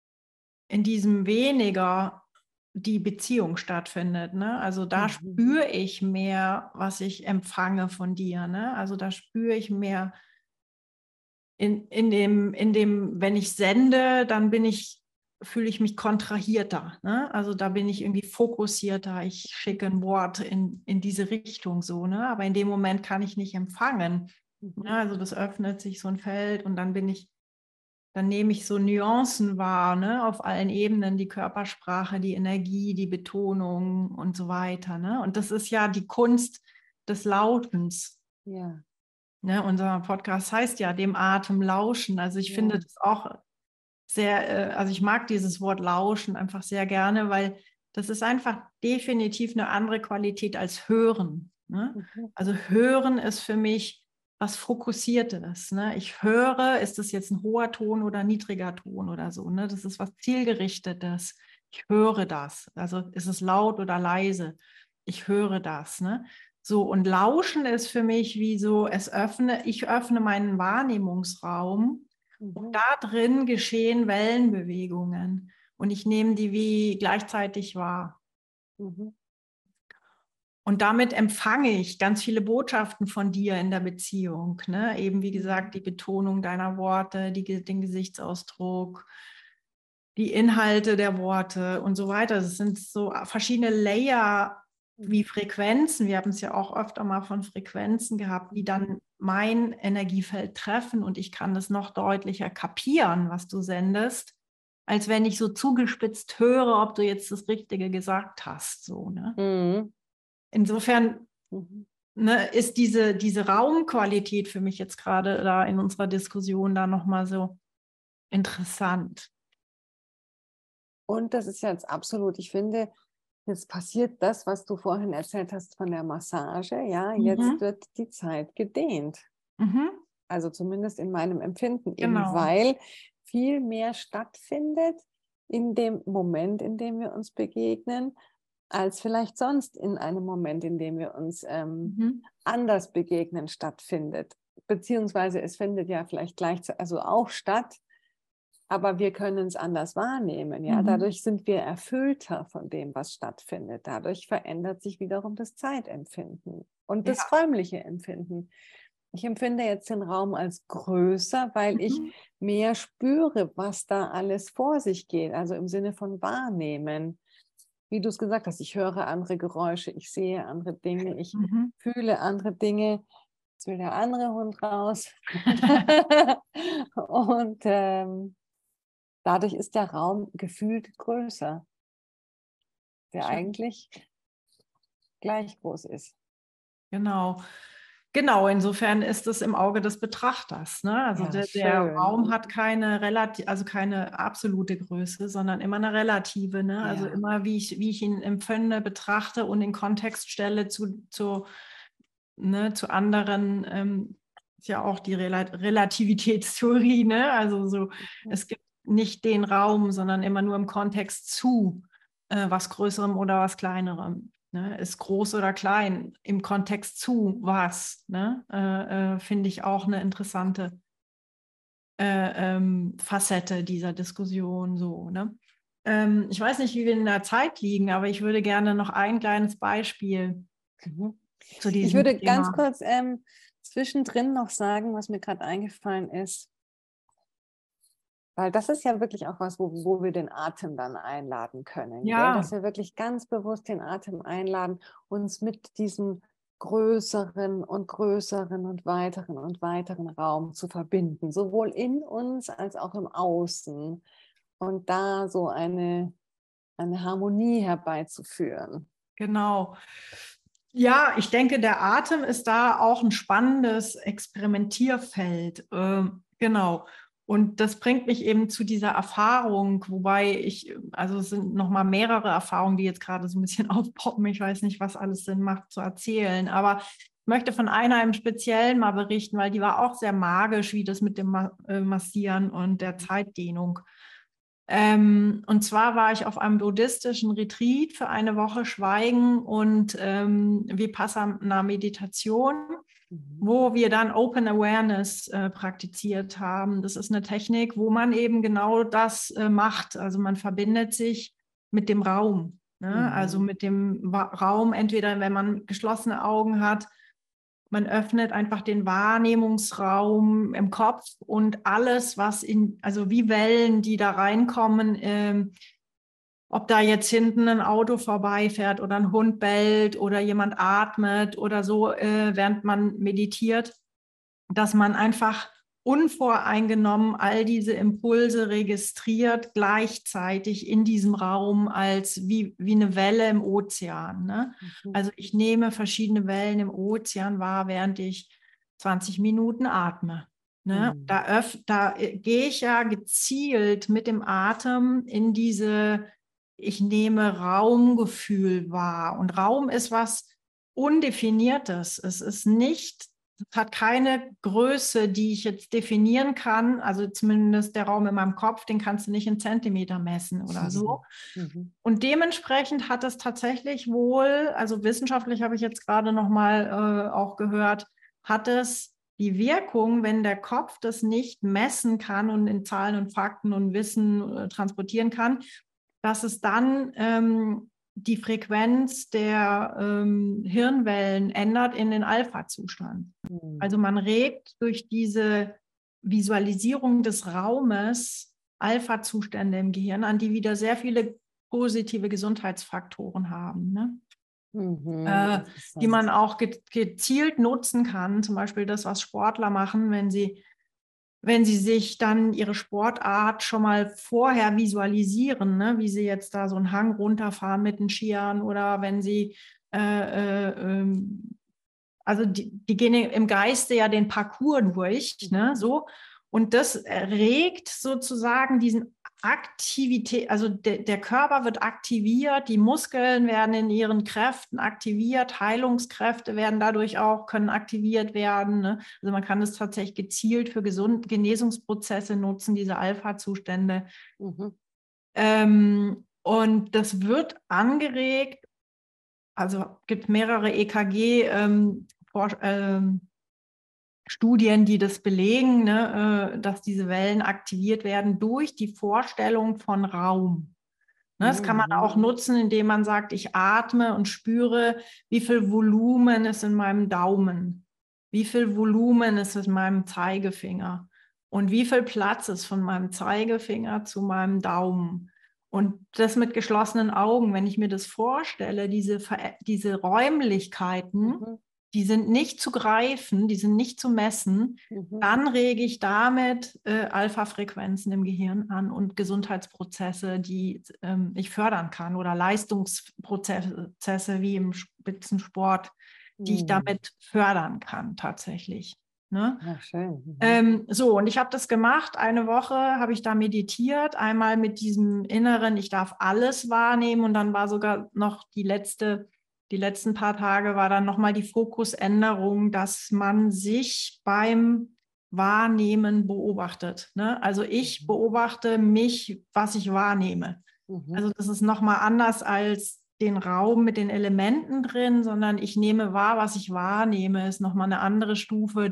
weniger die Beziehung stattfindet. Ne? Also da spüre ich mehr, was ich empfange von dir. Ne? Also da spüre ich mehr in dem, wenn ich sende, dann fühle ich mich kontrahierter. Ne? Also da bin ich irgendwie fokussierter. Ich schicke ein Wort in diese Richtung so. Ne? Aber in dem Moment kann ich nicht empfangen. Ne? Also das öffnet sich so ein Feld und dann nehme ich so Nuancen wahr, ne, auf allen Ebenen, die Körpersprache, die Energie, die Betonung und so weiter. Ne? Und das ist ja die Kunst des Lauschens. Ja. Ne? Unser Podcast heißt ja, dem Atem lauschen. Also ich finde das auch sehr, also ich mag dieses Wort lauschen einfach sehr gerne, weil das ist einfach definitiv eine andere Qualität als hören. Ne? Also hören ist für mich was Fokussiertes. Ne? Ich höre, ist das jetzt ein hoher Ton oder ein niedriger Ton oder so. Ne? Das ist was Zielgerichtetes. Ich höre das. Also ist es laut oder leise? Ich höre das. Ne? So, und Lauschen ist für mich wie so, ich öffne meinen Wahrnehmungsraum und da drin geschehen Wellenbewegungen und ich nehme die wie gleichzeitig wahr. Und damit empfange ich ganz viele Botschaften von dir in der Beziehung. Ne? Eben wie gesagt, die Betonung deiner Worte, den Gesichtsausdruck, die Inhalte der Worte und so weiter. Das sind so verschiedene Layer wie Frequenzen. Wir haben es ja auch öfter mal von Frequenzen gehabt, die dann mein Energiefeld treffen und ich kann das noch deutlicher kapieren, was du sendest, als wenn ich so zugespitzt höre, ob du jetzt das Richtige gesagt hast. So, ne? Insofern ne, ist diese Raumqualität für mich jetzt gerade da in unserer Diskussion da nochmal so interessant. Und das ist jetzt absolut, ich finde, jetzt passiert das, was du vorhin erzählt hast von der Massage, ja, jetzt wird die Zeit gedehnt. Also zumindest in meinem Empfinden, eben weil viel mehr stattfindet in dem Moment, in dem wir uns begegnen, als vielleicht sonst in einem Moment, in dem wir uns anders begegnen, stattfindet. Beziehungsweise es findet ja vielleicht gleichzeitig, also auch statt, aber wir können es anders wahrnehmen. Ja? Dadurch sind wir erfüllter von dem, was stattfindet. Dadurch verändert sich wiederum das Zeitempfinden und das räumliche Empfinden. Ich empfinde jetzt den Raum als größer, weil ich mehr spüre, was da alles vor sich geht, also im Sinne von wahrnehmen. Wie du es gesagt hast, ich höre andere Geräusche, ich sehe andere Dinge, ich fühle andere Dinge. Jetzt will der andere Hund raus. Und dadurch ist der Raum gefühlt größer, der eigentlich gleich groß ist. Genau. Genau, insofern ist es im Auge des Betrachters. Ne? Also Ja, der Raum hat keine absolute Größe, sondern immer eine relative. Ne? Also Ja. immer, wie ich ihn empfinde, betrachte und in Kontext stelle zu anderen, ist ja auch die Relativitätstheorie. Ne? Also so, es gibt nicht den Raum, sondern immer nur im Kontext zu was Größerem oder was Kleinerem. Ne, ist groß oder klein im Kontext zu was, ne, finde ich auch eine interessante Facette dieser Diskussion. So, ne? Ich weiß nicht, wie wir in der Zeit liegen, aber ich würde gerne noch ein kleines Beispiel zu diesem Ich würde Thema. ganz kurz zwischendrin noch sagen, was mir gerade eingefallen ist. Weil das ist ja wirklich auch was, wo wir den Atem dann einladen können. Ja. Gell? Dass wir wirklich ganz bewusst den Atem einladen, uns mit diesem größeren und größeren und weiteren Raum zu verbinden. Sowohl in uns als auch im Außen. Und da so eine Harmonie herbeizuführen. Genau. Ja, ich denke, der Atem ist da auch ein spannendes Experimentierfeld. Genau. Und das bringt mich eben zu dieser Erfahrung, wobei also es sind nochmal mehrere Erfahrungen, die jetzt gerade so ein bisschen aufpoppen. Ich weiß nicht, was alles Sinn macht zu erzählen, aber ich möchte von einer im Speziellen mal berichten, weil die war auch sehr magisch, wie das mit dem Massieren und der Zeitdehnung. Und zwar war ich auf einem buddhistischen Retreat für eine Woche Schweigen und Vipassana-Meditation, wo wir dann Open Awareness praktiziert haben. Das ist eine Technik, wo man eben genau das macht. Also man verbindet sich mit dem Raum. Ne? Also mit dem Raum, entweder wenn man geschlossene Augen hat, man öffnet einfach den Wahrnehmungsraum im Kopf und alles, also wie Wellen, die da reinkommen, ob da jetzt hinten ein Auto vorbeifährt oder ein Hund bellt oder jemand atmet oder so, während man meditiert, dass man einfach unvoreingenommen all diese Impulse registriert, gleichzeitig in diesem Raum als wie eine Welle im Ozean. Ne? Also ich nehme verschiedene Wellen im Ozean wahr, während ich 20 Minuten atme. Ne? Da gehe ich ja gezielt mit dem Atem in ich nehme Raumgefühl wahr. Und Raum ist was Undefiniertes. Es ist nicht, es hat keine Größe, die ich jetzt definieren kann. Also zumindest der Raum in meinem Kopf, den kannst du nicht in Zentimeter messen oder so. Und dementsprechend hat es tatsächlich wohl, also wissenschaftlich habe ich jetzt gerade nochmal auch gehört, hat es die Wirkung, wenn der Kopf das nicht messen kann und in Zahlen und Fakten und Wissen transportieren kann, dass es dann die Frequenz der Hirnwellen ändert in den Alpha-Zustand. Also man regt durch diese Visualisierung des Raumes Alpha-Zustände im Gehirn an, die wieder sehr viele positive Gesundheitsfaktoren haben, ne? Die man auch gezielt nutzen kann. Zum Beispiel das, was Sportler machen, wenn sie sich dann ihre Sportart schon mal vorher visualisieren, ne? Wie sie jetzt da so einen Hang runterfahren mit den Skiern oder wenn sie, also die gehen im Geiste ja den Parcours durch, ne? So. Und das regt sozusagen diesen Aktivität, also der Körper wird aktiviert, die Muskeln werden in ihren Kräften aktiviert, Heilungskräfte können aktiviert werden. Ne? Also man kann es tatsächlich gezielt für Genesungsprozesse nutzen, diese Alpha-Zustände. Und das wird angeregt, also gibt mehrere EKG Studien, die das belegen, ne, dass diese Wellen aktiviert werden durch die Vorstellung von Raum. Ne, das kann man auch nutzen, indem man sagt, ich atme und spüre, wie viel Volumen ist in meinem Daumen, wie viel Volumen ist in meinem Zeigefinger und wie viel Platz ist von meinem Zeigefinger zu meinem Daumen. Und das mit geschlossenen Augen, wenn ich mir das vorstelle, diese Räumlichkeiten, die sind nicht zu greifen, die sind nicht zu messen, dann rege ich damit Alpha-Frequenzen im Gehirn an und Gesundheitsprozesse, die ich fördern kann oder Leistungsprozesse wie im Spitzensport, die ich damit fördern kann tatsächlich. Ne? Ach, schön. So, und ich habe das gemacht. Eine Woche habe ich da meditiert, einmal mit diesem inneren, ich darf alles wahrnehmen, und dann war sogar noch die letzten paar Tage war dann nochmal die Fokusänderung, dass man sich beim Wahrnehmen beobachtet. Ne? Also ich beobachte mich, was ich wahrnehme. Also das ist nochmal anders als den Raum mit den Elementen drin, sondern ich nehme wahr, was ich wahrnehme, ist nochmal eine andere Stufe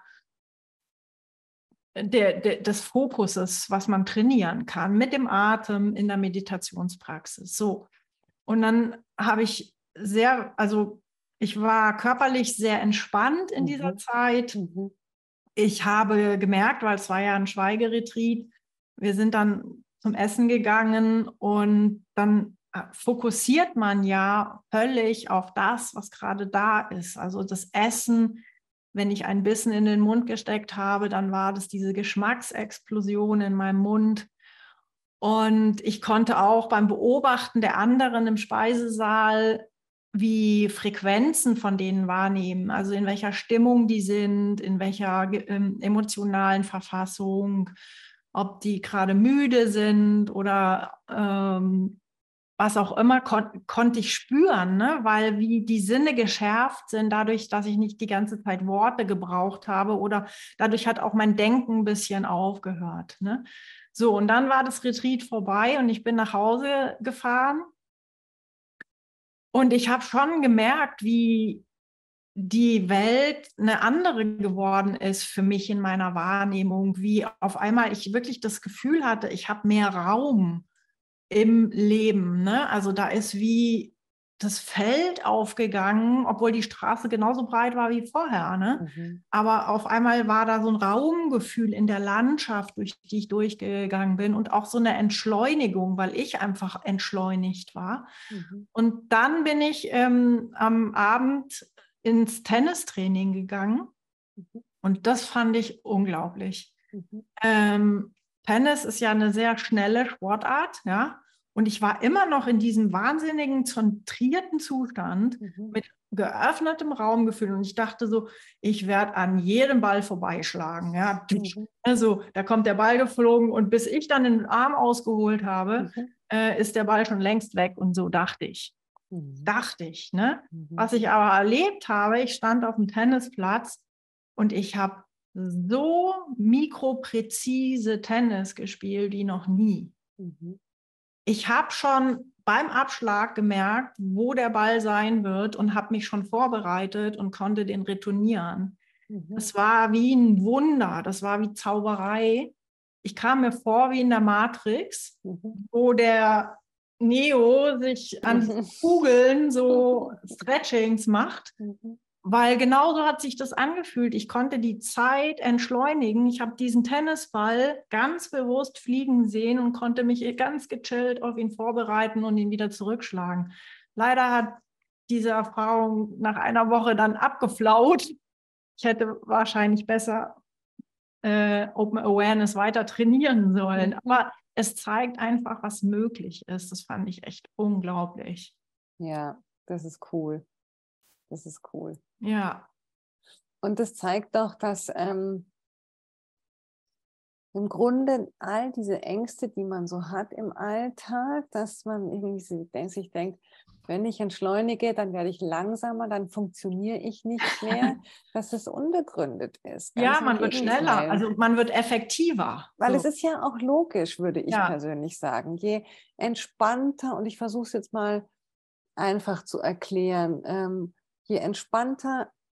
des Fokuses, was man trainieren kann mit dem Atem in der Meditationspraxis. So. Und dann habe ich ich war körperlich sehr entspannt in dieser Zeit. Ich habe gemerkt, weil es war ja ein Schweigeretreat, wir sind dann zum Essen gegangen und dann fokussiert man ja völlig auf das, was gerade da ist. Also das Essen, wenn ich ein Bissen in den Mund gesteckt habe, dann war das diese Geschmacksexplosion in meinem Mund. Und ich konnte auch beim Beobachten der anderen im Speisesaal wie Frequenzen von denen wahrnehmen, also in welcher Stimmung die sind, in welcher emotionalen Verfassung, ob die gerade müde sind oder was auch immer, konnte ich spüren, ne? Weil wie die Sinne geschärft sind, dadurch, dass ich nicht die ganze Zeit Worte gebraucht habe, oder dadurch hat auch mein Denken ein bisschen aufgehört. Ne? So, und dann war das Retreat vorbei und ich bin nach Hause gefahren und ich habe schon gemerkt, wie die Welt eine andere geworden ist für mich in meiner Wahrnehmung, wie auf einmal ich wirklich das Gefühl hatte, ich habe mehr Raum im Leben. Ne? Also da ist wie das Feld aufgegangen, obwohl die Straße genauso breit war wie vorher. Ne? Aber auf einmal war da so ein Raumgefühl in der Landschaft, durch die ich durchgegangen bin, und auch so eine Entschleunigung, weil ich einfach entschleunigt war. Und dann bin ich am Abend ins Tennistraining gegangen und das fand ich unglaublich. Tennis ist ja eine sehr schnelle Sportart, ja. Und ich war immer noch in diesem wahnsinnigen, zentrierten Zustand mit geöffnetem Raumgefühl. Und ich dachte so, ich werde an jedem Ball vorbeischlagen. Ja. Also da kommt der Ball geflogen und bis ich dann den Arm ausgeholt habe, ist der Ball schon längst weg. Und so dachte ich. Ne? Was ich aber erlebt habe, ich stand auf dem Tennisplatz und ich habe so mikropräzise Tennis gespielt wie noch nie. Ich habe schon beim Abschlag gemerkt, wo der Ball sein wird, und habe mich schon vorbereitet und konnte den retournieren. Das war wie ein Wunder, das war wie Zauberei. Ich kam mir vor wie in der Matrix, wo der Neo sich an die Kugeln so Stretchings macht. Weil genauso hat sich das angefühlt. Ich konnte die Zeit entschleunigen. Ich habe diesen Tennisball ganz bewusst fliegen sehen und konnte mich ganz gechillt auf ihn vorbereiten und ihn wieder zurückschlagen. Leider hat diese Erfahrung nach einer Woche dann abgeflaut. Ich hätte wahrscheinlich besser Open Awareness weiter trainieren sollen. Aber es zeigt einfach, was möglich ist. Das fand ich echt unglaublich. Ja, das ist cool. Das ist cool. Ja. Und das zeigt doch, dass im Grunde all diese Ängste, die man so hat im Alltag, dass man irgendwie sich denkt, wenn ich entschleunige, dann werde ich langsamer, dann funktioniere ich nicht mehr, dass es unbegründet ist. Ja, man wird schneller, also man wird effektiver. Weil es ist ja auch logisch, würde ich Ja. persönlich sagen. Je entspannter, und ich versuche es jetzt mal einfach zu erklären, je entspannter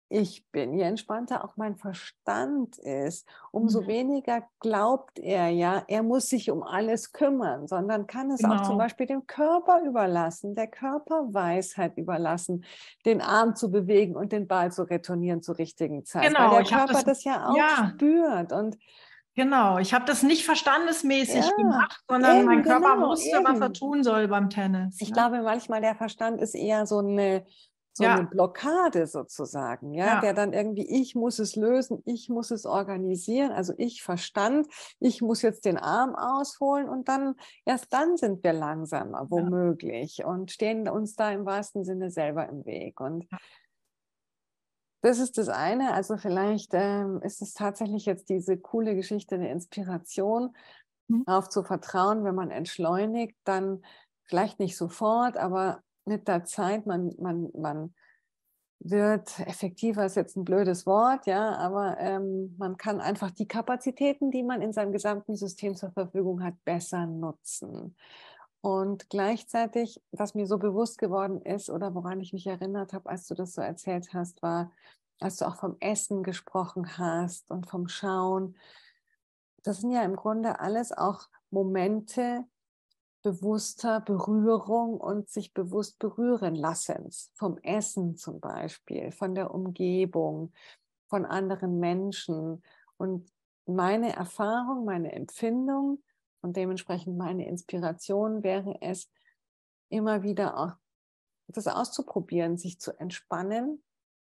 ich bin, je entspannter auch mein Verstand ist, umso weniger glaubt er, ja, er muss sich um alles kümmern, sondern kann es auch zum Genau. Beispiel dem Körper überlassen, der Körperweisheit überlassen, den Arm zu bewegen und den Ball zu retournieren zur richtigen Zeit, weil Genau, der ich habe Körper das, das ja auch ja, spürt. Und genau. Ich habe das nicht verstandesmäßig ja, gemacht, sondern mein eben, Körper genau, wusste, was er eben. tun soll beim Tennis. Ich Ja, glaube, manchmal der Verstand ist eher so eine ja, Blockade sozusagen, ja, der ja, dann irgendwie, ich muss es lösen, ich muss es organisieren, also ich Verstand, ich muss jetzt den Arm ausholen und dann, erst dann sind wir langsamer, ja. womöglich, und stehen uns da im wahrsten Sinne selber im Weg. Und das ist das eine, also vielleicht ist es tatsächlich jetzt diese coole Geschichte eine Inspiration, Hm. darauf zu vertrauen, wenn man entschleunigt, dann vielleicht nicht sofort, aber mit der Zeit, man wird effektiver, ist jetzt ein blödes Wort, ja, aber man kann einfach die Kapazitäten, die man in seinem gesamten System zur Verfügung hat, besser nutzen. Und gleichzeitig, was mir so bewusst geworden ist oder woran ich mich erinnert habe, als du das so erzählt hast, war, als du auch vom Essen gesprochen hast und vom Schauen. Das sind ja im Grunde alles auch Momente bewusster Berührung und sich bewusst berühren lassens. Vom Essen zum Beispiel, von der Umgebung, von anderen Menschen. Und meine Erfahrung, meine Empfindung und dementsprechend meine Inspiration wäre es, immer wieder auch das auszuprobieren, sich zu entspannen,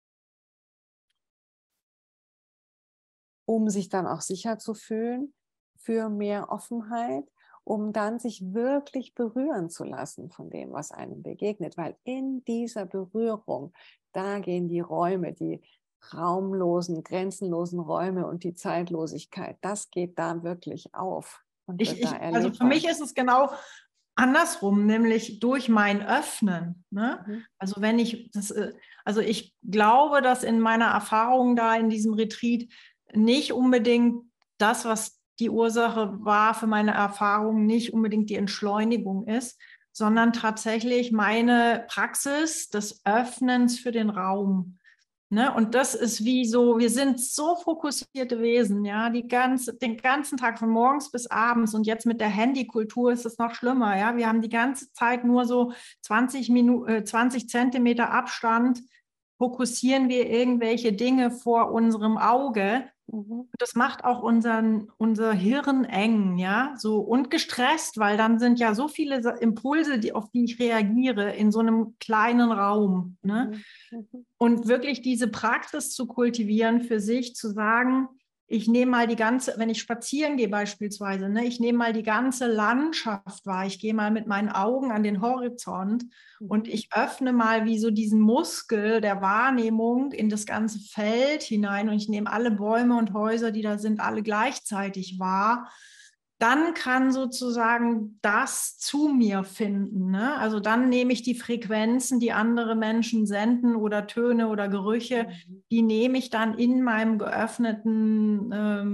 um sich dann auch sicher zu fühlen für mehr Offenheit, um dann sich wirklich berühren zu lassen von dem, was einem begegnet. Weil in dieser Berührung, da gehen die Räume, die raumlosen, grenzenlosen Räume und die Zeitlosigkeit, das geht da wirklich auf und wird da Also für erlebbar. mich ist es genau andersrum, nämlich durch mein Öffnen. Ne? Mhm. Also wenn ich das, also ich glaube, dass in meiner Erfahrung da in diesem Retreat nicht unbedingt das, was die Ursache war für meine Erfahrung, nicht unbedingt die Entschleunigung ist, sondern tatsächlich meine Praxis des Öffnens für den Raum. Ne? Und das ist wie so, wir sind so fokussierte Wesen, ja, den ganzen Tag von morgens bis abends, und jetzt mit der Handykultur ist es noch schlimmer, ja. Wir haben die ganze Zeit nur so 20 Zentimeter Abstand, fokussieren wir irgendwelche Dinge vor unserem Auge. Mhm. Das macht auch unser Hirn eng, ja, so, und gestresst, weil dann sind ja so viele Impulse, auf die ich reagiere in so einem kleinen Raum, ne? Mhm. Mhm. Und wirklich diese Praxis zu kultivieren für sich, zu sagen, ich nehme mal die ganze, wenn ich spazieren gehe beispielsweise, ne, ich nehme mal die ganze Landschaft wahr, ich gehe mal mit meinen Augen an den Horizont und Mhm. ich öffne mal wie so diesen Muskel der Wahrnehmung in das ganze Feld hinein und ich nehme alle Bäume und Häuser, die da sind, alle gleichzeitig wahr. Dann kann sozusagen das zu mir finden. Ne? Also dann nehme ich die Frequenzen, die andere Menschen senden, oder Töne oder Gerüche, Mhm. die nehme ich dann in meinem geöffneten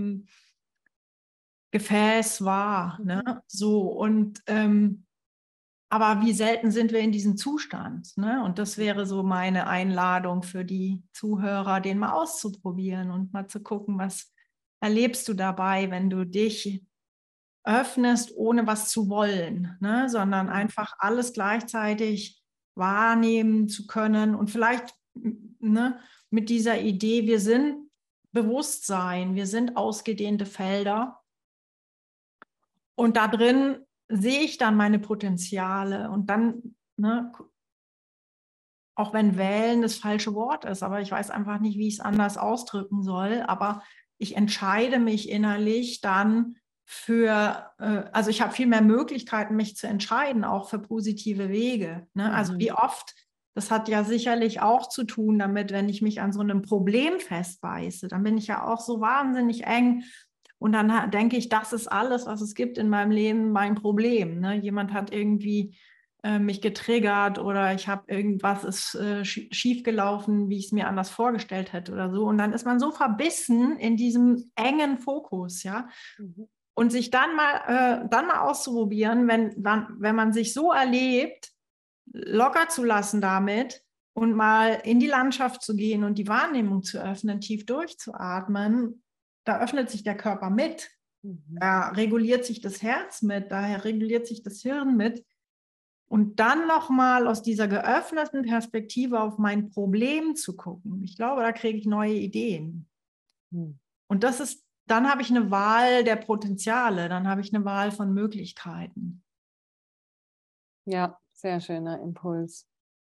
Gefäß wahr. Ne? Mhm. So, und aber wie selten sind wir in diesem Zustand? Ne? Und das wäre so meine Einladung für die Zuhörer, den mal auszuprobieren und mal zu gucken, was erlebst du dabei, wenn du dich öffnest, ohne was zu wollen, ne? Sondern einfach alles gleichzeitig wahrnehmen zu können und vielleicht, ne, mit dieser Idee, wir sind Bewusstsein, wir sind ausgedehnte Felder und da drin sehe ich dann meine Potenziale und dann, ne, auch wenn wählen das falsche Wort ist, aber ich weiß einfach nicht, wie ich es anders ausdrücken soll, aber ich entscheide mich innerlich dann für, also ich habe viel mehr Möglichkeiten, mich zu entscheiden, auch für positive Wege. Ne? Also wie Mhm. oft, das hat ja sicherlich auch zu tun damit, wenn ich mich an so einem Problem festbeiße, dann bin ich ja auch so wahnsinnig eng und dann denke ich, das ist alles, was es gibt in meinem Leben, mein Problem. Ne? Jemand hat irgendwie mich getriggert oder ich habe irgendwas ist schief gelaufen, wie ich es mir anders vorgestellt hätte oder so. Und dann ist man so verbissen in diesem engen Fokus, ja. Mhm. Und sich dann mal auszuprobieren, wenn man sich so erlebt, locker zu lassen damit und mal in die Landschaft zu gehen und die Wahrnehmung zu öffnen, tief durchzuatmen, da öffnet sich der Körper mit. Da reguliert sich das Herz mit, daher reguliert sich das Hirn mit. Und dann nochmal aus dieser geöffneten Perspektive auf mein Problem zu gucken. Ich glaube, da kriege ich neue Ideen. Und das ist, dann habe ich eine Wahl der Potenziale, dann habe ich eine Wahl von Möglichkeiten. Ja, sehr schöner Impuls.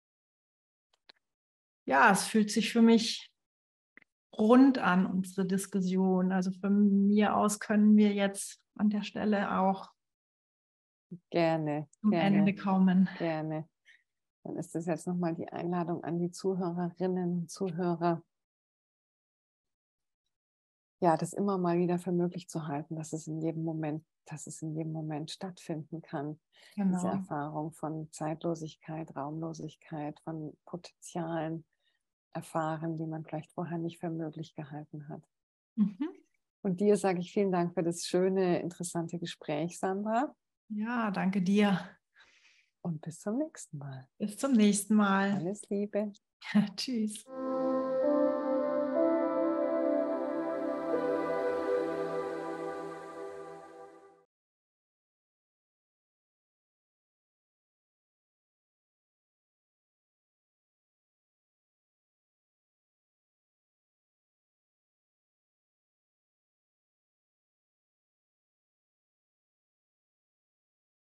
Ja, es fühlt sich für mich rund an, unsere Diskussion. Also von mir aus können wir jetzt an der Stelle auch Gerne, zum gerne, Ende kommen. gerne. Dann ist das jetzt nochmal die Einladung an die Zuhörerinnen und Zuhörer, ja, das immer mal wieder für möglich zu halten, dass es in jedem Moment stattfinden kann. Genau. Diese Erfahrung von Zeitlosigkeit, Raumlosigkeit, von Potenzialen erfahren, die man vielleicht vorher nicht für möglich gehalten hat. Und dir sage ich vielen Dank für das schöne, interessante Gespräch, Sandra. Ja, danke dir. Und bis zum nächsten Mal. Bis zum nächsten Mal. Alles Liebe. Tschüss.